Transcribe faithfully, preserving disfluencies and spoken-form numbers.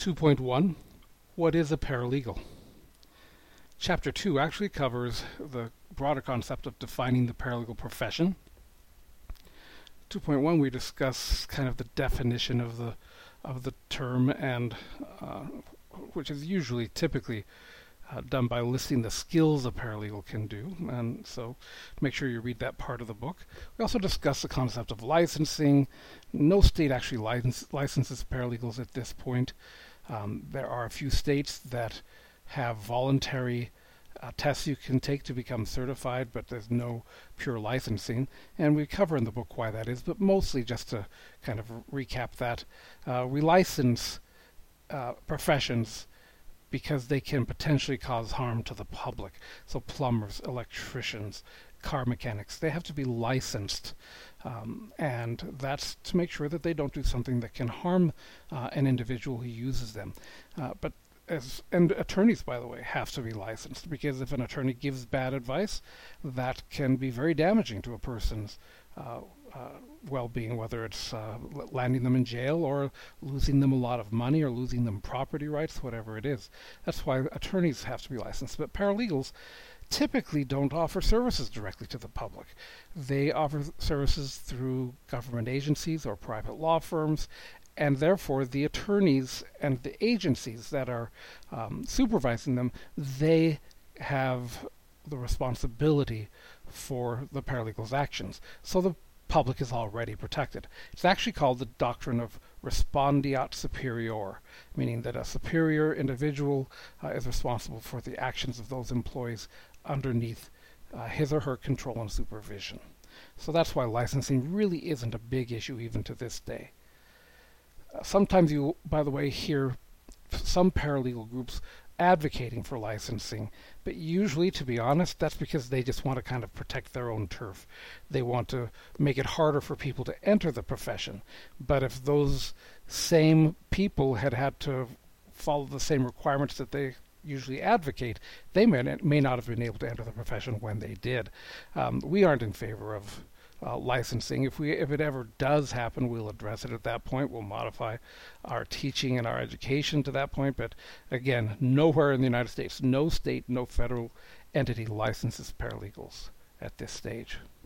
two point one, what is a paralegal? Chapter two actually covers the broader concept of defining the paralegal profession. two point one, we discuss kind of the definition of the of the term, and uh, which is usually typically uh, done by listing the skills a paralegal can do, and so make sure you read that part of the book. We also discuss the concept of licensing. No state actually license, licenses paralegals at this point. Um, there are a few states that have voluntary uh, tests you can take to become certified, but there's no pure licensing. And we cover in the book why that is, but mostly just to kind of recap that. Uh, we license uh, professions because they can potentially cause harm to the public. So plumbers, electricians, car mechanics, they have to be licensed. Um, and that's to make sure that they don't do something that can harm uh, an individual who uses them. Uh, but as and attorneys, by the way, have to be licensed, because if an attorney gives bad advice, that can be very damaging to a person's uh, uh, well-being, whether it's uh, landing them in jail or losing them a lot of money or losing them property rights, whatever it is. That's why attorneys have to be licensed. But paralegals typically don't offer services directly to the public. They offer services through government agencies or private law firms, and therefore the attorneys and the agencies that are um, supervising them, they have the responsibility for the paralegal's actions. So the public is already protected. It's actually called the doctrine of respondeat superior, meaning that a superior individual uh, is responsible for the actions of those employees underneath uh, his or her control and supervision. So that's why licensing really isn't a big issue even to this day. Uh, sometimes you, by the way, hear some paralegal groups advocating for licensing, but usually, to be honest, that's because they just want to kind of protect their own turf. They want to make it harder for people to enter the profession. But if those same people had had to follow the same requirements that they usually advocate, they may, may not have been able to enter the profession when they did. Um, we aren't in favor of Uh, licensing. If we, if it ever does happen, we'll address it at that point. We'll modify our teaching and our education to that point. But again, nowhere in the United States, no state, no federal entity licenses paralegals at this stage.